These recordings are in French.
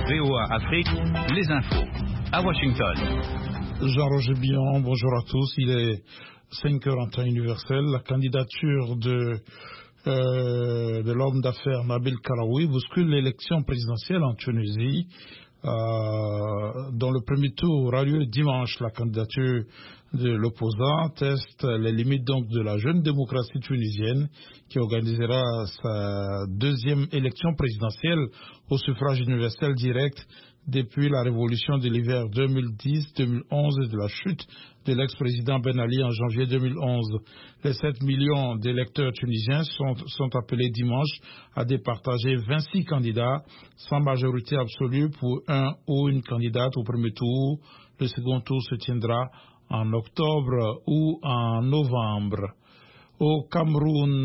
VOA Afrique, les infos. À Washington. Jean-Roger Billon, bonjour à tous. Il est 5h en temps universel. La candidature de l'homme d'affaires Nabil Karoui bouscule l'élection présidentielle en Tunisie, dont le premier tour aura lieu dimanche. La candidature de l'opposant teste les limites donc de la jeune démocratie tunisienne qui organisera sa deuxième élection présidentielle au suffrage universel direct depuis la révolution de l'hiver 2010-2011 et de la chute de l'ex-président Ben Ali en janvier 2011. Les 7 millions d'électeurs tunisiens sont appelés dimanche à départager 26 candidats sans majorité absolue pour un ou une candidate au premier tour. Le second tour se tiendra en octobre ou en novembre. Au Cameroun,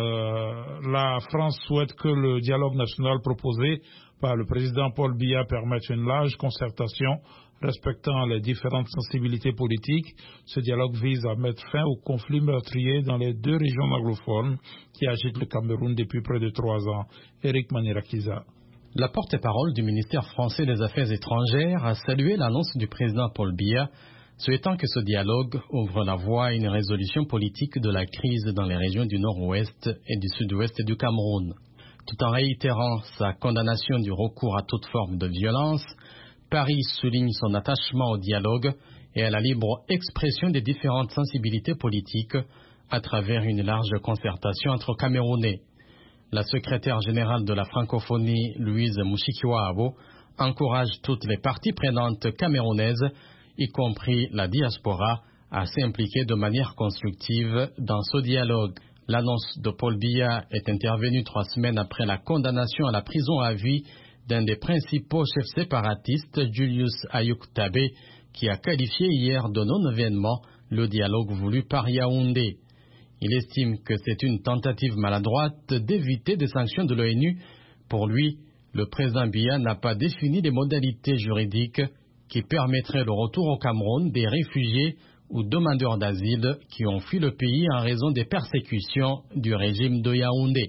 la France souhaite que le dialogue national proposé par le président Paul Biya permette une large concertation respectant les différentes sensibilités politiques. Ce dialogue vise à mettre fin au conflit meurtrier dans les deux régions anglophones qui agitent le Cameroun depuis près de 3 ans. Éric Manirakiza. La porte-parole du ministère français des Affaires étrangères a salué l'annonce du président Paul Biya, souhaitant que ce dialogue ouvre la voie à une résolution politique de la crise dans les régions du nord-ouest et du sud-ouest du Cameroun. Tout en réitérant sa condamnation du recours à toute forme de violence, Paris souligne son attachement au dialogue et à la libre expression des différentes sensibilités politiques à travers une large concertation entre Camerounais. La secrétaire générale de la francophonie, Louise Mushikiwabo, encourage toutes les parties prenantes camerounaises, y compris la diaspora, à s'impliquer de manière constructive dans ce dialogue. L'annonce de Paul Biya est intervenue 3 semaines après la condamnation à la prison à vie d'un des principaux chefs séparatistes, Julius Ayuk Tabe, qui a qualifié hier de non-événement le dialogue voulu par Yaoundé. Il estime que c'est une tentative maladroite d'éviter des sanctions de l'ONU. Pour lui, le président Biya n'a pas défini les modalités juridiques qui permettrait le retour au Cameroun des réfugiés ou demandeurs d'asile qui ont fui le pays en raison des persécutions du régime de Yaoundé.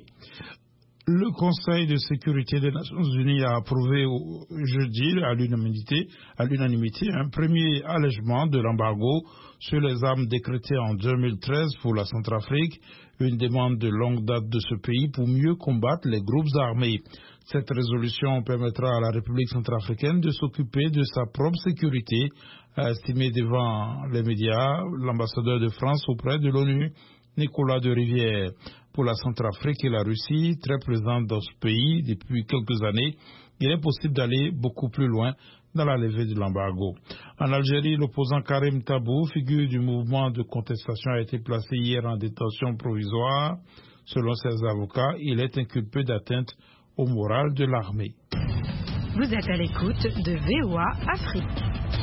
Le Conseil de sécurité des Nations Unies a approuvé jeudi à l'unanimité un premier allègement de l'embargo sur les armes décrété en 2013 pour la Centrafrique, une demande de longue date de ce pays pour mieux combattre les groupes armés. Cette résolution permettra à la République centrafricaine de s'occuper de sa propre sécurité, a estimé devant les médias l'ambassadeur de France auprès de l'ONU, Nicolas de Rivière. Pour la Centrafrique et la Russie, très présente dans ce pays depuis quelques années, il est possible d'aller beaucoup plus loin dans la levée de l'embargo. En Algérie, l'opposant Karim Tabou, figure du mouvement de contestation, a été placé hier en détention provisoire. Selon ses avocats, il est inculpé d'atteinte au moral de l'armée. Vous êtes à l'écoute de VOA Afrique.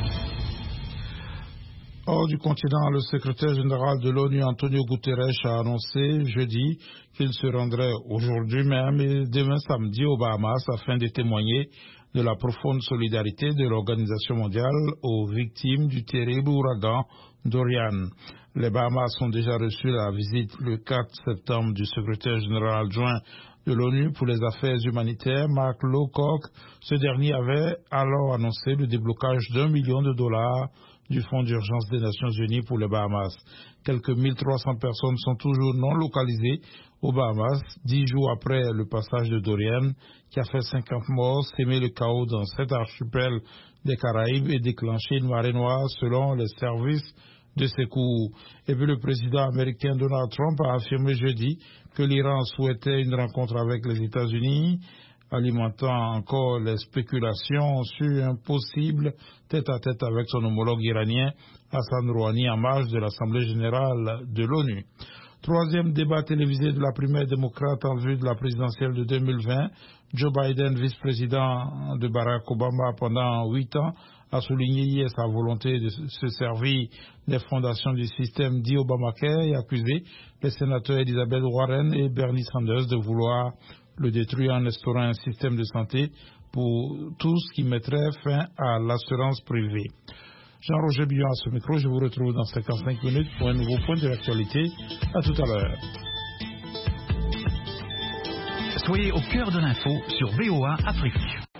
Hors du continent, le secrétaire général de l'ONU, Antonio Guterres, a annoncé jeudi qu'il se rendrait aujourd'hui même et demain samedi aux Bahamas afin de témoigner de la profonde solidarité de l'Organisation mondiale aux victimes du terrible ouragan Dorian. Les Bahamas ont déjà reçu la visite le 4 septembre du secrétaire général adjoint de l'ONU pour les affaires humanitaires, Mark Lowcock. Ce dernier avait alors annoncé le déblocage d'$1 million du Fonds d'urgence des Nations Unies pour les Bahamas. Quelques 1300 personnes sont toujours non localisées aux Bahamas, 10 jours après le passage de Dorian, qui a fait 50 morts, sémé le chaos dans 7 archipels des Caraïbes et déclenché une marée noire selon les services de secours. Et puis le président américain Donald Trump a affirmé jeudi que l'Iran souhaitait une rencontre avec les États-Unis, alimentant encore les spéculations sur un possible tête-à-tête avec son homologue iranien Hassan Rouhani en marge de l'Assemblée générale de l'ONU. Troisième débat télévisé de la primaire démocrate en vue de la présidentielle de 2020. Joe Biden, vice-président de Barack Obama pendant 8 ans, a souligné hier sa volonté de se servir des fondations du système dit Obamacare et accusé les sénateurs Elizabeth Warren et Bernie Sanders de vouloir le détruire en instaurant un système de santé pour tous qui mettrait fin à l'assurance privée. Jean-Roger Billon à ce micro, je vous retrouve dans 55 minutes pour un nouveau point de l'actualité. À tout à l'heure. Soyez au cœur de l'info sur VOA Afrique.